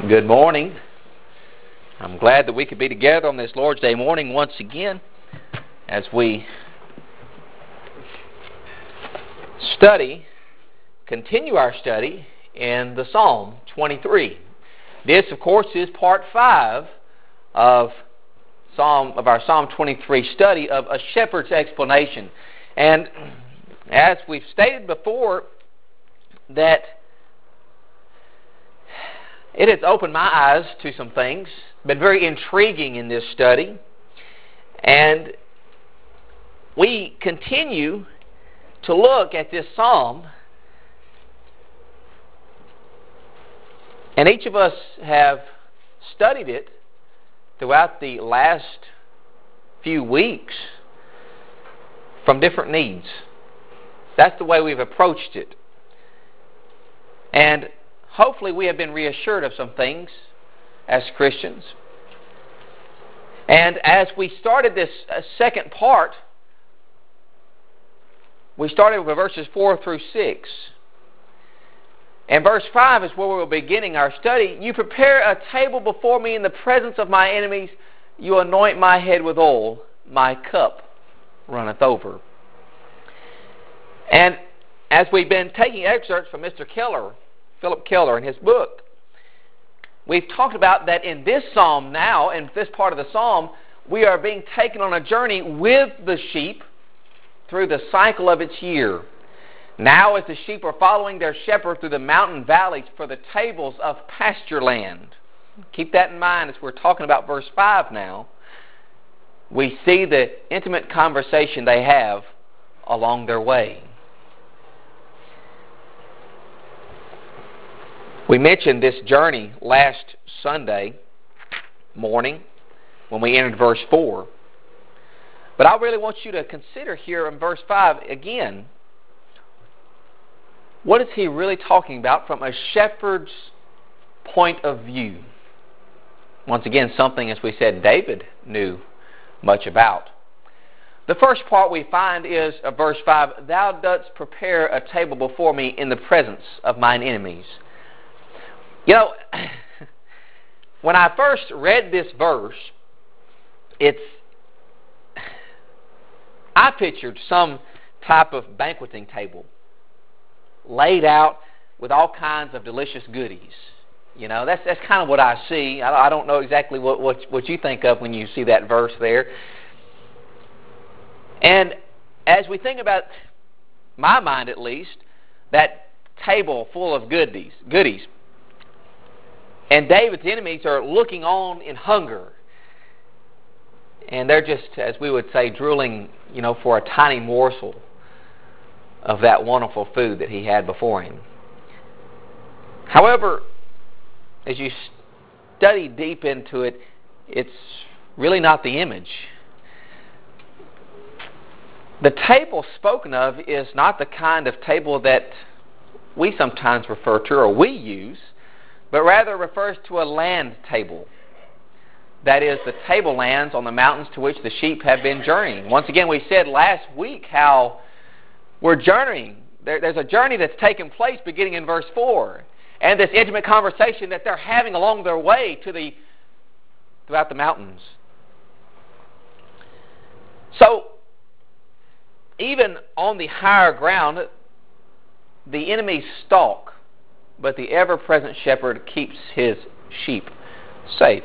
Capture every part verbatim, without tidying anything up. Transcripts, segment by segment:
Good morning. I'm glad that we could be together on this Lord's Day morning once again as we study, continue our study in the Psalm twenty-three. This, of course, is part five of Psalm of our Psalm twenty-three study of A Shepherd's Explanation. And as we've stated before, that it has opened my eyes to some things, been very intriguing in this study, and we continue to look at this psalm, and each of us have studied it throughout the last few weeks from different needs. That's the way we've approached it. And hopefully we have been reassured of some things as Christians. And as we started this uh, second part, we started with verses four through six. And verse five is where we're beginning our study. You prepare a table before me in the presence of my enemies. You anoint my head with oil. My cup runneth over. And as we've been taking excerpts from Mister Keller, Philip Keller, in his book, we've talked about that in this psalm now, in this part of the psalm, we are being taken on a journey with the sheep through the cycle of its year. Now as the sheep are following their shepherd through the mountain valleys for the tables of pasture land. Keep that in mind as we're talking about verse five now. We see the intimate conversation they have along their way. We mentioned this journey last Sunday morning when we entered verse four. But I really want you to consider here in verse five again, what is he really talking about from a shepherd's point of view? Once again, something, as we said, David knew much about. The first part we find is uh, verse five, Thou dost prepare a table before me in the presence of mine enemies. You know, when I first read this verse, it's, I pictured some type of banqueting table laid out with all kinds of delicious goodies. You know, that's that's kind of what I see. I, I don't know exactly what, what what you think of when you see that verse there. And as we think about, my mind at least, that table full of goodies, goodies, and David's enemies are looking on in hunger. And they're just, as we would say, drooling, you know, for a tiny morsel of that wonderful food that he had before him. However, as you study deep into it, it's really not the image. The table spoken of is not the kind of table that we sometimes refer to or we use, but rather refers to a land table. That is, the tablelands on the mountains to which the sheep have been journeying. Once again, we said last week how we're journeying. There, there's a journey that's taken place beginning in verse four. And this intimate conversation that they're having along their way to the throughout the mountains. So, even on the higher ground, the enemies stalk, but the ever-present shepherd keeps his sheep safe.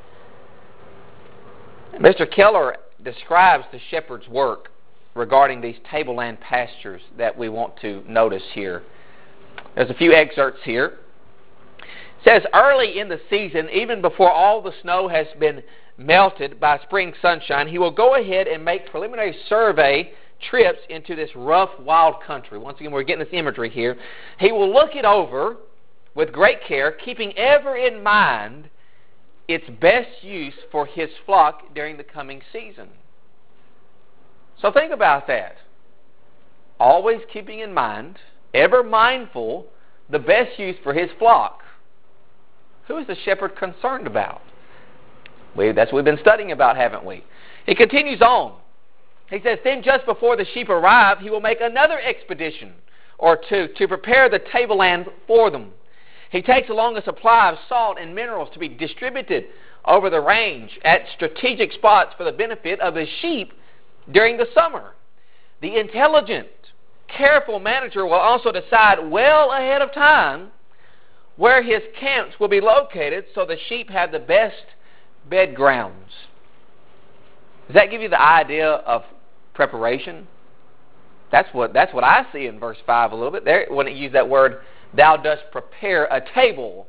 Mister Keller describes the shepherd's work regarding these tableland pastures that we want to notice here. There's a few excerpts here. It says, early in the season, even before all the snow has been melted by spring sunshine, he will go ahead and make preliminary survey trips into this rough, wild country. Once again, we're getting this imagery here. He will look it over with great care, keeping ever in mind its best use for his flock during the coming season. So think about that. Always keeping in mind, ever mindful, the best use for his flock. Who is the shepherd concerned about? We, that's what we've been studying about, haven't we? He continues on. He says, then just before the sheep arrive, he will make another expedition or two to prepare the tableland for them. He takes along a supply of salt and minerals to be distributed over the range at strategic spots for the benefit of the sheep during the summer. The intelligent, careful manager will also decide well ahead of time where his camps will be located so the sheep have the best bed grounds. Does that give you the idea of preparation? That's what that's what I see in verse five a little bit. There, when it used that word, thou dost prepare a table.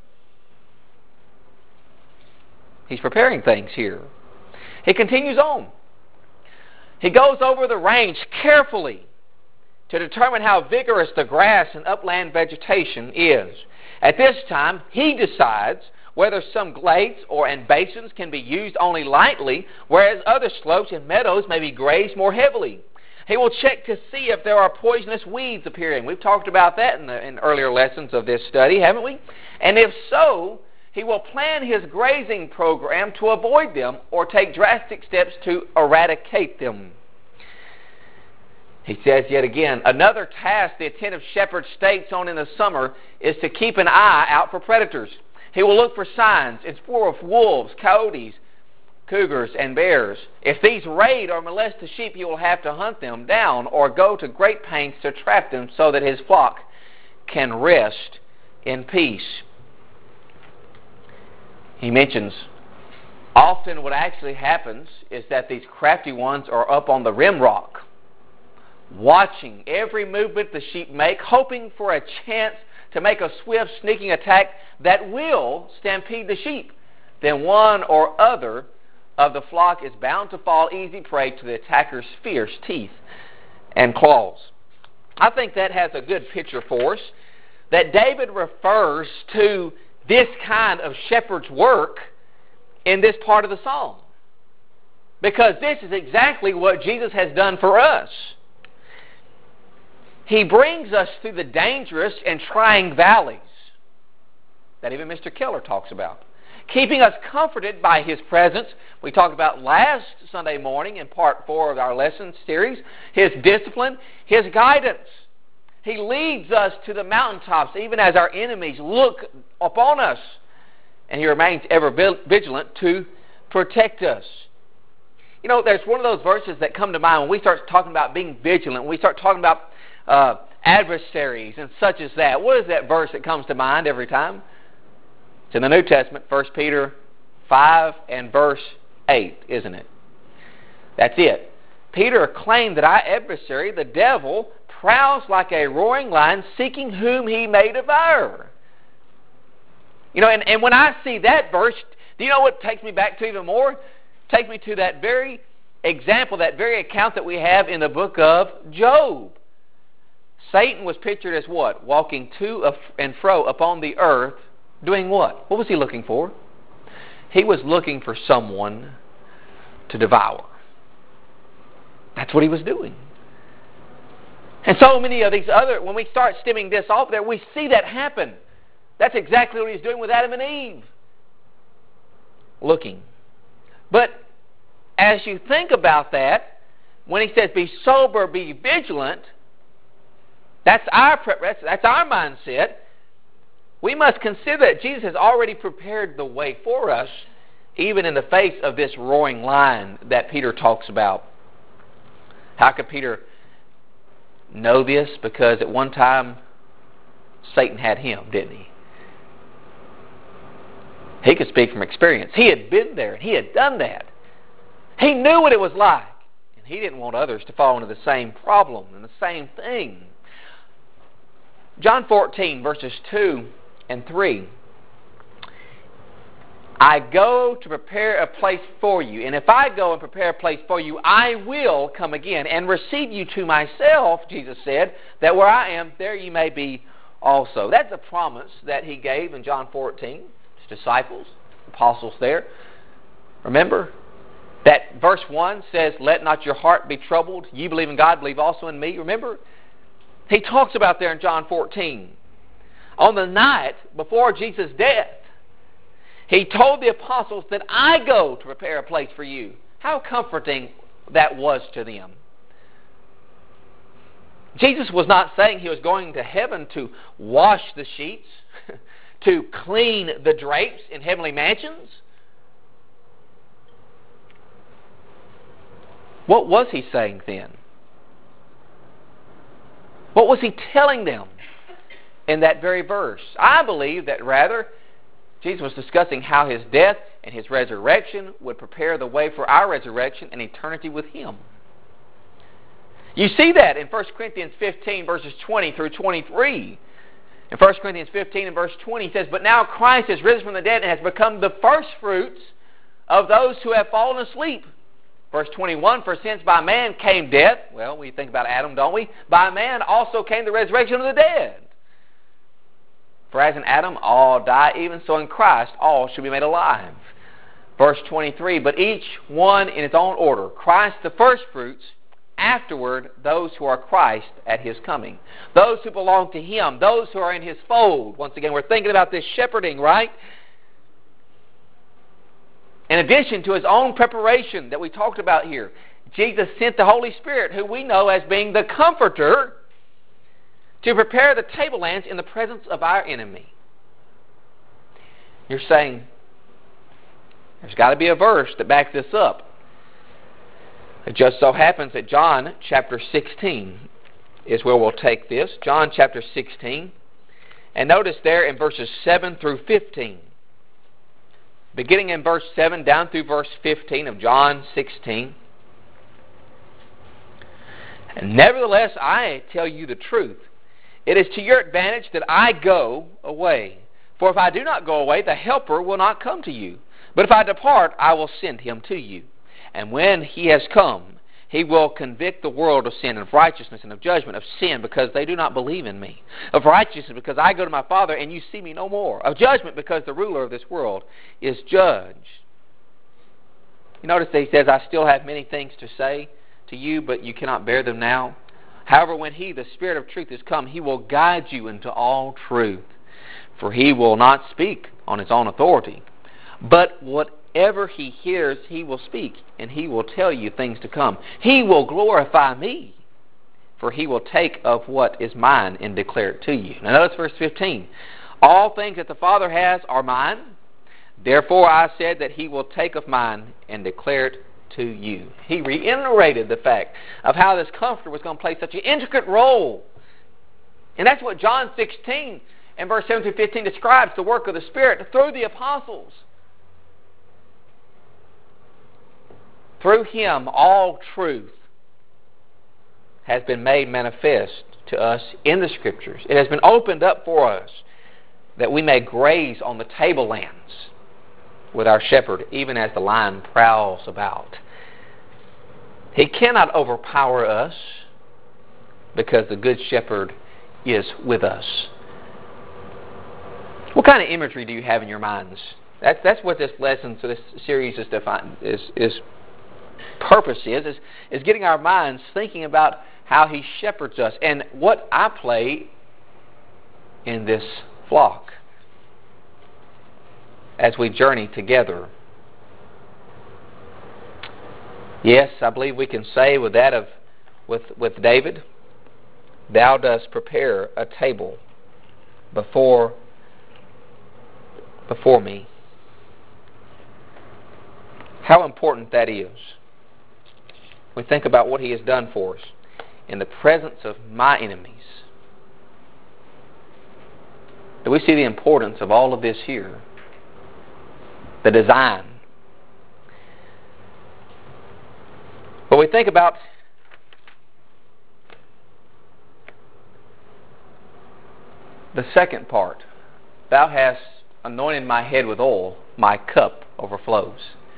He's preparing things here. He continues on. He goes over the range carefully to determine how vigorous the grass and upland vegetation is. At this time, he decides whether some glades or and basins can be used only lightly, whereas other slopes and meadows may be grazed more heavily. He will check to see if there are poisonous weeds appearing. We've talked about that in, the, in earlier lessons of this study, haven't we? And if so, he will plan his grazing program to avoid them or take drastic steps to eradicate them. He says yet again, another task the attentive shepherd states on in the summer is to keep an eye out for predators. He will look for signs in spoor of wolves, coyotes, cougars, and bears. If these raid or molest the sheep, he will have to hunt them down or go to great pains to trap them so that his flock can rest in peace. He mentions often what actually happens is that these crafty ones are up on the rim rock, watching every movement the sheep make, hoping for a chance to make a swift, sneaking attack that will stampede the sheep. Then one or other of the flock is bound to fall easy prey to the attacker's fierce teeth and claws. I think that has a good picture for us, that David refers to this kind of shepherd's work in this part of the psalm. Because this is exactly what Jesus has done for us. He brings us through the dangerous and trying valleys that even Mister Keller talks about, keeping us comforted by His presence. We talked about last Sunday morning in part four of our lesson series, His discipline, His guidance. He leads us to the mountaintops even as our enemies look upon us, and He remains ever vigilant to protect us. You know, there's one of those verses that come to mind when we start talking about being vigilant, when we start talking about uh, adversaries and such as that. What is that verse that comes to mind every time? It's in the New Testament, First Peter five and verse eight, isn't it? That's it. Peter claimed that our adversary, the devil, prowls like a roaring lion, seeking whom he may devour. You know, and, and when I see that verse, do you know what takes me back to even more? Take me to that very example, that very account that we have in the book of Job. Satan was pictured as what? Walking to and fro upon the earth, doing what? What was he looking for? He was looking for someone to devour. That's what he was doing. And so many of these other, when we start stemming this off there, we see that happen. That's exactly what he's doing with Adam and Eve. Looking. But as you think about that, when he says be sober, be vigilant, that's our that's, that's our mindset. We must consider that Jesus has already prepared the way for us, even in the face of this roaring lion that Peter talks about. How could Peter know this? Because at one time, Satan had him, didn't he? He could speak from experience. He had been there, and he had done that. He knew what it was like, and he didn't want others to fall into the same problem and the same thing. John fourteen, verses two and three. I go to prepare a place for you, and if I go and prepare a place for you, I will come again and receive you to myself, Jesus said, that where I am, there you may be also. That's a promise that he gave in John fourteen. His disciples, apostles there. Remember? That verse one says, let not your heart be troubled. You believe in God, believe also in me. Remember? He talks about there in John fourteen. On the night before Jesus' death, he told the apostles that I go to prepare a place for you. How comforting that was to them. Jesus was not saying He was going to heaven to wash the sheets, to clean the drapes in heavenly mansions. What was He saying then? What was He telling them in that very verse? I believe that rather Jesus was discussing how His death and His resurrection would prepare the way for our resurrection and eternity with Him. You see that in First Corinthians fifteen, verses twenty through twenty-three. In First Corinthians fifteen and verse twenty, he says, "But now Christ has risen from the dead and has become the firstfruits of those who have fallen asleep." Verse twenty-one, "For since by man came death," well, we think about Adam, don't we? "By man also came the resurrection of the dead. For as in Adam all die, even so in Christ all shall be made alive." Verse twenty-three, "But each one in its own order, Christ the firstfruits, afterward those who are Christ at His coming." Those who belong to Him, those who are in His fold. Once again, we're thinking about this shepherding, right? In addition to His own preparation that we talked about here, Jesus sent the Holy Spirit, who we know as being the Comforter, to prepare the tablelands in the presence of our enemy. You're saying, there's got to be a verse that backs this up. It just so happens that John chapter sixteen is where we'll take this. John chapter sixteen. And notice there in verses seven through fifteen. Beginning in verse seven down through verse fifteen of John sixteen. "And nevertheless I tell you the truth. It is to your advantage that I go away. For if I do not go away, the Helper will not come to you. But if I depart, I will send Him to you. And when He has come, He will convict the world of sin and of righteousness and of judgment. Of sin, because they do not believe in me. Of righteousness, because I go to my Father and you see me no more. Of judgment, because the ruler of this world is judged." You notice that He says, "I still have many things to say to you, but you cannot bear them now. However, when He, the Spirit of truth, is come, He will guide you into all truth. For He will not speak on His own authority, but whatever He hears, He will speak, and He will tell you things to come. He will glorify me, for He will take of what is mine and declare it to you." Now notice verse fifteen. "All things that the Father has are mine. Therefore I said that He will take of mine and declare it to you." He reiterated the fact of how this Comforter was going to play such an intricate role. And that's what John sixteen and verse seven through fifteen describes, the work of the Spirit through the apostles. Through Him, all truth has been made manifest to us in the Scriptures. It has been opened up for us that we may graze on the tablelands with our shepherd, even as the lion prowls about. He cannot overpower us because the Good Shepherd is with us. What kind of imagery do you have in your minds? That's that's what this lesson, so this series is defined, is is purpose is, is is getting our minds thinking about how He shepherds us and what I play in this flock as we journey together. Yes, I believe we can say with that of with with David, "Thou dost prepare a table before before me." How important that is. We think about what He has done for us in the presence of my enemies. Do we see the importance of all of this here? The design. But we think about the second part. "Thou hast anointed my head with oil, my cup overflows."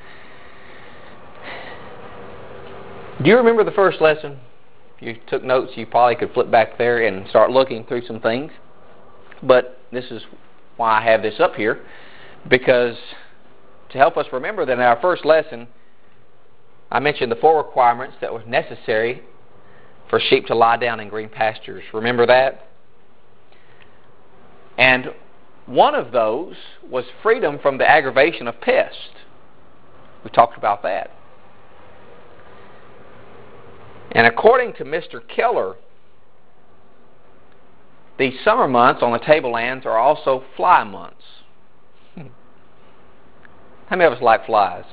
Do you remember the first lesson? If you took notes, you probably could flip back there and start looking through some things. But this is why I have this up here, because to help us remember that in our first lesson, I mentioned the four requirements that were necessary for sheep to lie down in green pastures. Remember that? And one of those was freedom from the aggravation of pests. We talked about that. And according to Mister Keller, These summer months on the tablelands are also fly months. Hmm. How many of us like flies?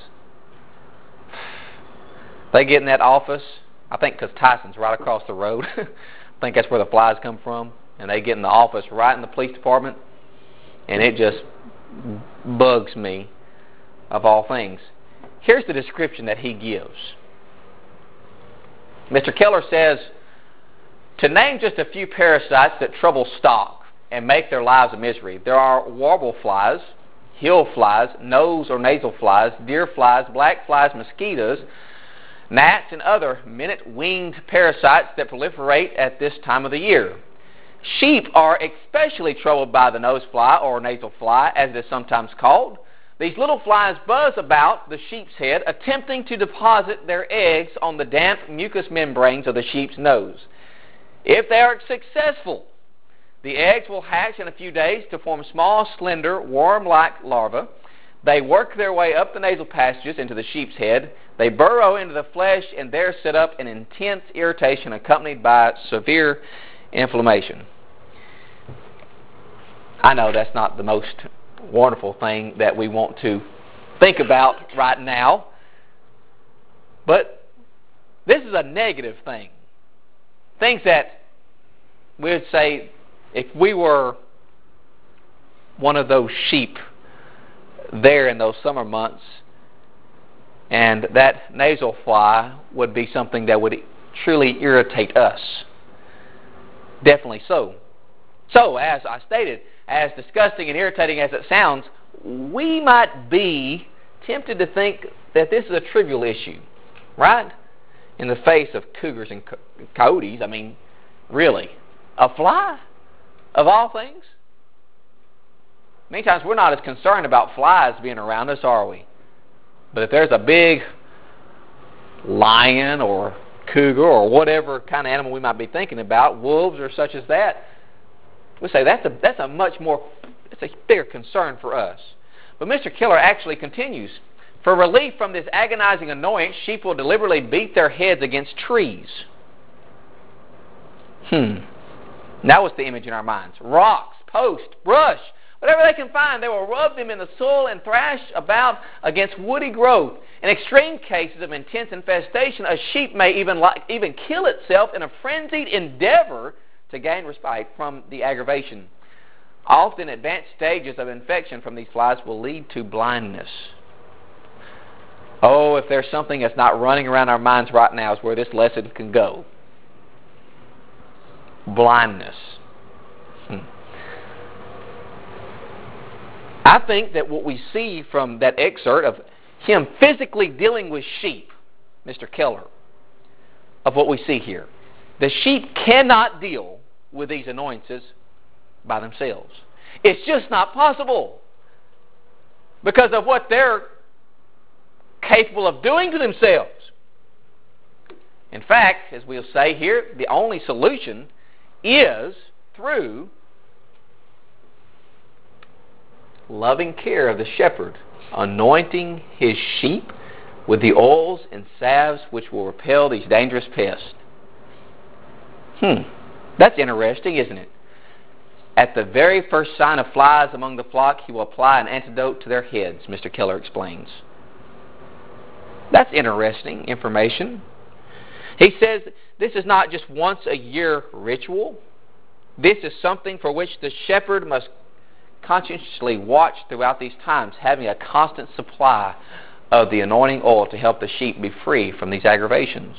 They get in that office, I think because Tyson's right across the road. I think that's where the flies come from. And they get in the office right in the police department, and it just bugs me of all things. Here's the description that he gives. Mister Keller says, to name just a few parasites that trouble stock and make their lives a misery, there are warble flies, hill flies, nose or nasal flies, deer flies, black flies, mosquitoes, gnats, and other minute-winged parasites that proliferate at this time of the year. Sheep are especially troubled by the nose fly or nasal fly, as it is sometimes called. These little flies buzz about the sheep's head, attempting to deposit their eggs on the damp mucous membranes of the sheep's nose. If they are successful, the eggs will hatch in a few days to form small, slender, worm-like larvae. They work their way up the nasal passages into the sheep's head. They burrow into the flesh and there set up an intense irritation accompanied by severe inflammation. I know that's not the most wonderful thing that we want to think about right now, but this is a negative thing. Things that we would say, if we were one of those sheep there in those summer months, and that nasal fly would be something that would truly irritate us. Definitely so. So, as I stated, as disgusting and irritating as it sounds, we might be tempted to think that this is a trivial issue, right? In the face of cougars and co- coyotes, I mean, really, a fly of all things? Many times we're not as concerned about flies being around us, are we? But if there's a big lion or cougar or whatever kind of animal we might be thinking about, wolves or such as that, we say that's a that's a much more, it's a bigger concern for us. But Mister Keller actually continues, for relief from this agonizing annoyance, sheep will deliberately beat their heads against trees. Hmm. That was the image in our minds. Rocks, posts, brush, whatever they can find, they will rub them in the soil and thrash about against woody growth. In extreme cases of intense infestation, a sheep may even like, even kill itself in a frenzied endeavor to gain respite from the aggravation. Often advanced stages of infection from these flies will lead to blindness. Oh, if there's something that's not running around our minds right now, is where this lesson can go. Blindness. Hmm. I think that what we see from that excerpt of him physically dealing with sheep, Mister Keller, of what we see here, the sheep cannot deal with these annoyances by themselves. It's just not possible because of what they're capable of doing to themselves. In fact, as we'll say here, the only solution is through loving care of the shepherd, anointing his sheep with the oils and salves which will repel these dangerous pests. Hmm, that's interesting, isn't it? At the very first sign of flies among the flock, he will apply an antidote to their heads, Mister Keller explains. That's interesting information. He says this is not just once a year ritual. This is something for which the shepherd must conscientiously watch throughout these times, having a constant supply of the anointing oil to help the sheep be free from these aggravations.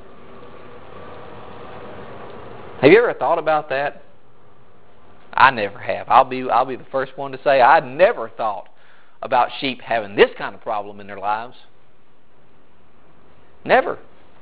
Have you ever thought about that? I never have. I'll be I'll be the first one to say I never thought about sheep having this kind of problem in their lives. Never.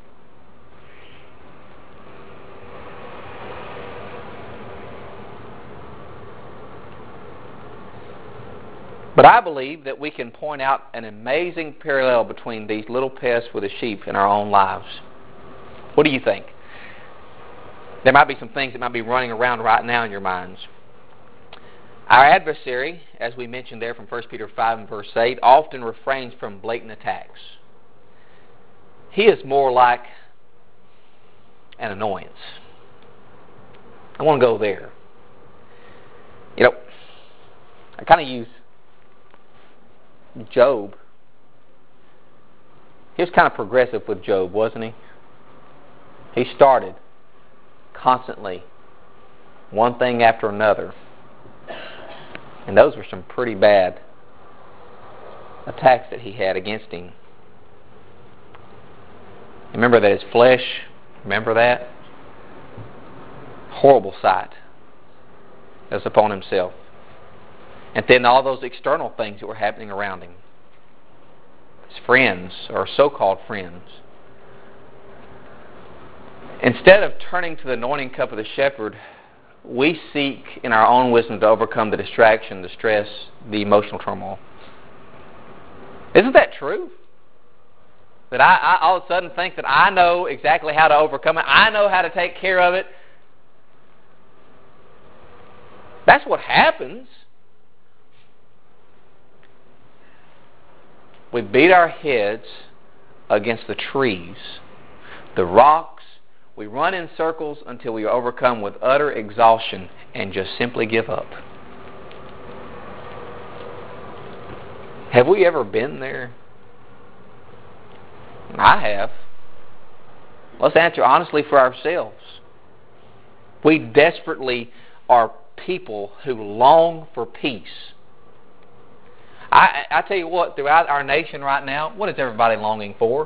But I believe that we can point out an amazing parallel between these little pests with the sheep in our own lives. What do you think? There might be some things that might be running around right now in your minds. Our adversary, as we mentioned there from First Peter five and verse eight, often refrains from blatant attacks. He is more like an annoyance. I want to go there. I kind of use Job. He was kind of progressive with Job, wasn't he? He started constantly, one thing after another. And those were some pretty bad attacks that he had against him. Remember that his flesh, remember that? Horrible sight as upon himself. And then all those external things that were happening around him. His friends, or so-called friends. Instead of turning to the anointing cup of the shepherd, we seek in our own wisdom to overcome the distraction, the stress, the emotional turmoil. Isn't that true? That I, I all of a sudden think that I know exactly how to overcome it. I know how to take care of it. That's what happens. We beat our heads against the trees, the rocks. We run in circles until we are overcome with utter exhaustion and just simply give up. Have we ever been there? I have. Let's answer honestly for ourselves. We desperately are people who long for peace. I, I tell you what, throughout our nation right now, what is everybody longing for?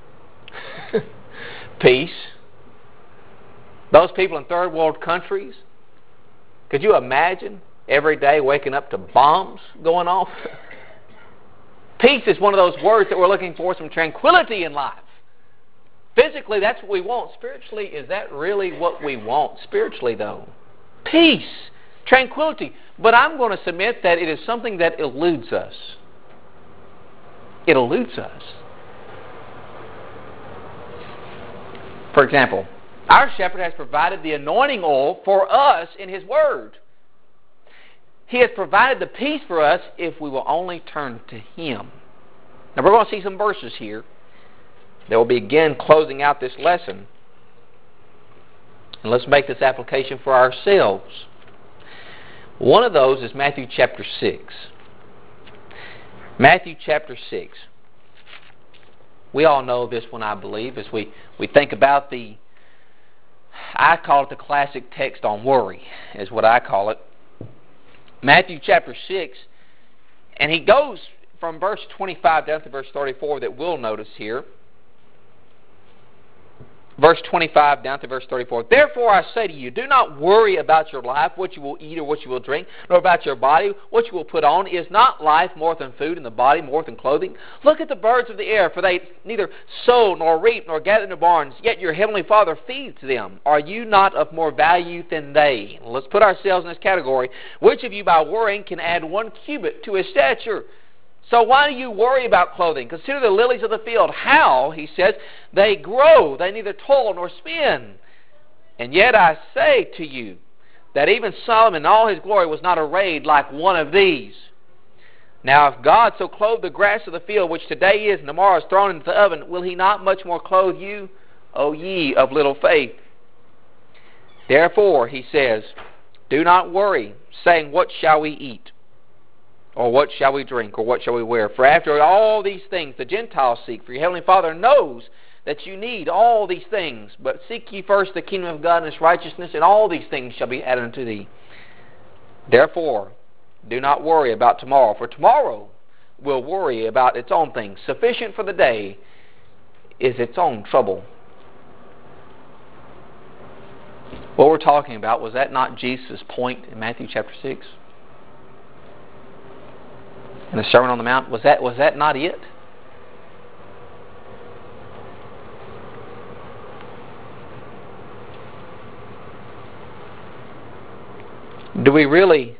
Peace. Those people in third world countries, could you imagine every day waking up to bombs going off? Peace is one of those words that we're looking for, some tranquility in life. Physically, that's what we want. Spiritually, is that really what we want? Spiritually, though. Peace. Tranquility. But I'm going to submit that it is something that eludes us. It eludes us. For example, our shepherd has provided the anointing oil for us in His Word. He has provided the peace for us if we will only turn to Him. Now we're going to see some verses here that will begin closing out this lesson. And let's make this application for ourselves. One of those is Matthew chapter six. Matthew chapter six. We all know this one, I believe, as we, we think about the, I call it the classic text on worry, is what I call it. Matthew chapter six, and he goes from verse twenty-five down to verse thirty-four that we'll notice here. Verse twenty-five down to verse thirty-four. Therefore I say to you, do not worry about your life, what you will eat or what you will drink, nor about your body, what you will put on. Is not life more than food, and the body more than clothing? Look at the birds of the air, for they neither sow nor reap nor gather in the barns, yet your heavenly Father feeds them. Are you not of more value than they? Let's put ourselves in this category. Which of you by worrying can add one cubit to his stature? So why do you worry about clothing? Consider the lilies of the field, how, he says, they grow. They neither toil nor spin. And yet I say to you that even Solomon in all his glory was not arrayed like one of these. Now if God so clothed the grass of the field, which today is and tomorrow is thrown into the oven, will He not much more clothe you, O ye of little faith? Therefore, he says, do not worry, saying, what shall we eat? Or what shall we drink? Or what shall we wear? For after all these things the Gentiles seek, for your heavenly Father knows that you need all these things. But seek ye first the kingdom of God and His righteousness, and all these things shall be added unto thee. Therefore, do not worry about tomorrow, for tomorrow will worry about its own things. Sufficient for the day is its own trouble. What we're talking about, was that not Jesus' point in Matthew chapter six? In the Sermon on the Mount, was that was that not it? Do we really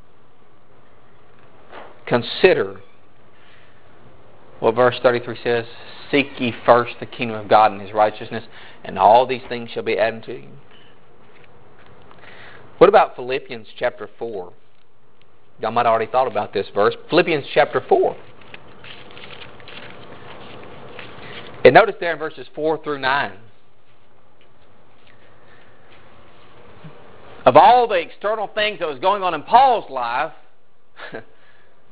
consider what verse thirty-three says? Seek ye first the kingdom of God and His righteousness, and all these things shall be added to you. What about Philippians chapter four? Y'all might have already thought about this verse. Philippians chapter four. And notice there in verses four through nine. Of all the external things that was going on in Paul's life,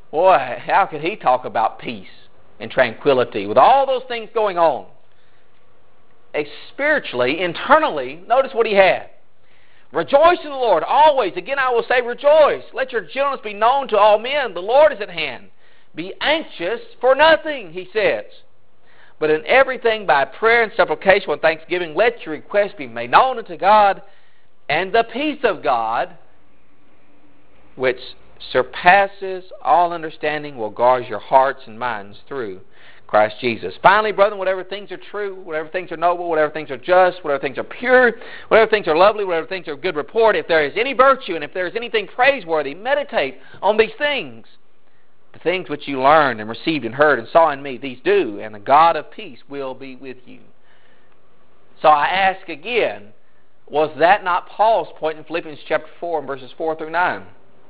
boy, how could he talk about peace and tranquility with all those things going on? Spiritually, internally, notice what he had. Rejoice in the Lord always. Again, I will say rejoice. Let your gentleness be known to all men. The Lord is at hand. Be anxious for nothing, he says. But in everything by prayer and supplication with thanksgiving, let your requests be made known unto God, and the peace of God, which surpasses all understanding, will guard your hearts and minds through Christ Jesus. Finally, brethren, whatever things are true, whatever things are noble, whatever things are just, whatever things are pure, whatever things are lovely, whatever things are of good report, if there is any virtue and if there is anything praiseworthy, meditate on these things. The things which you learned and received and heard and saw in me, these do, and the God of peace will be with you. So I ask again, was that not Paul's point in Philippians chapter four and verses four through nine?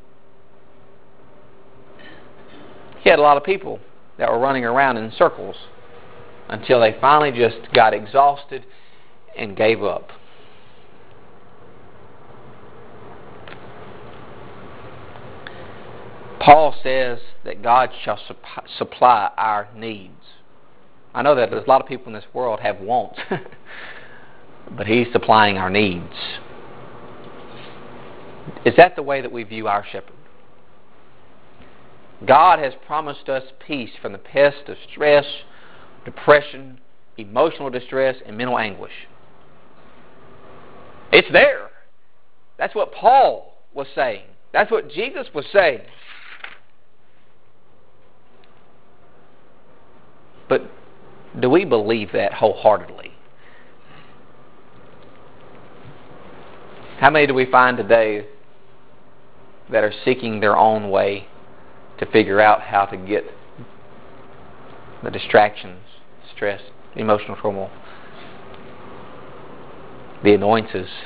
He had a lot of people that were running around in circles until they finally just got exhausted and gave up. Paul says that God shall supply our needs. I know that there's a lot of people in this world have wants, but He's supplying our needs. Is that the way that we view our shepherd? God has promised us peace from the pest of stress, depression, emotional distress, and mental anguish. It's there. That's what Paul was saying. That's what Jesus was saying. But do we believe that wholeheartedly? How many do we find today that are seeking their own way to figure out how to get the distractions, stress, emotional turmoil, the annoyances?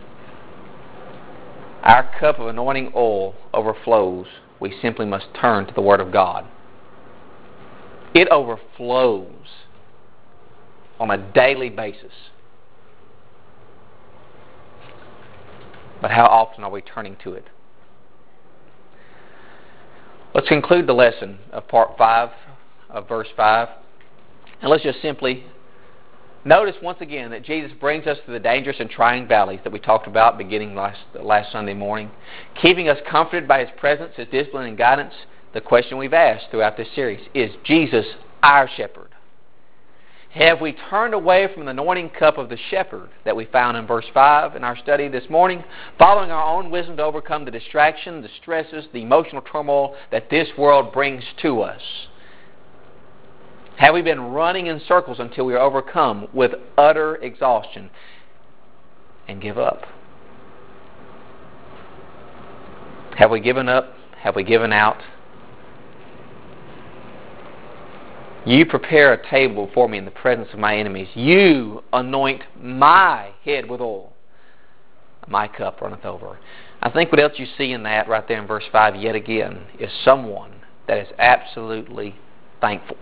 Our cup of anointing oil overflows. We simply must turn to the Word of God. It overflows on a daily basis. But how often are we turning to it? Let's conclude the lesson of part five of verse five. And let's just simply notice once again that Jesus brings us to the dangerous and trying valleys that we talked about beginning last, last Sunday morning, keeping us comforted by His presence, His discipline and guidance. The question we've asked throughout this series, is Jesus our shepherd? Have we turned away from the anointing cup of the shepherd that we found in verse five in our study this morning, following our own wisdom to overcome the distraction, the stresses, the emotional turmoil that this world brings to us? Have we been running in circles until we are overcome with utter exhaustion and give up? Have we given up? Have we given out? You prepare a table before me in the presence of my enemies. You anoint my head with oil. My cup runneth over. I think what else you see in that right there in verse five yet again is someone that is absolutely thankful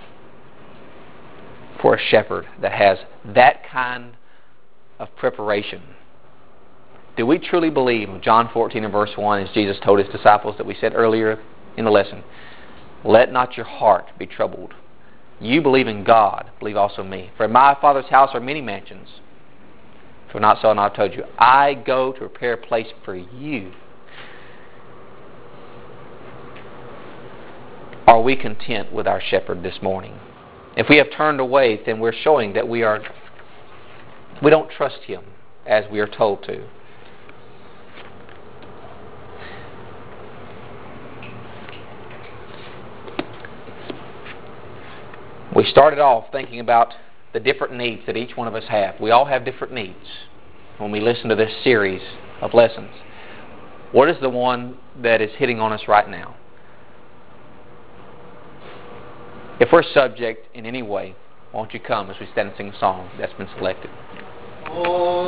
for a shepherd that has that kind of preparation. Do we truly believe in John fourteen and verse one, as Jesus told His disciples that we said earlier in the lesson, let not your heart be troubled. You believe in God, believe also me. For in my Father's house are many mansions. If it were not so, and I've told you, I go to prepare a place for you. Are we content with our shepherd this morning? If we have turned away, then we're showing that we are we don't trust Him as we are told to. We started off thinking about the different needs that each one of us have. We all have different needs when we listen to this series of lessons. What is the one that is hitting on us right now? If we're subject in any way, won't you come as we stand and sing a song that's been selected? Oh.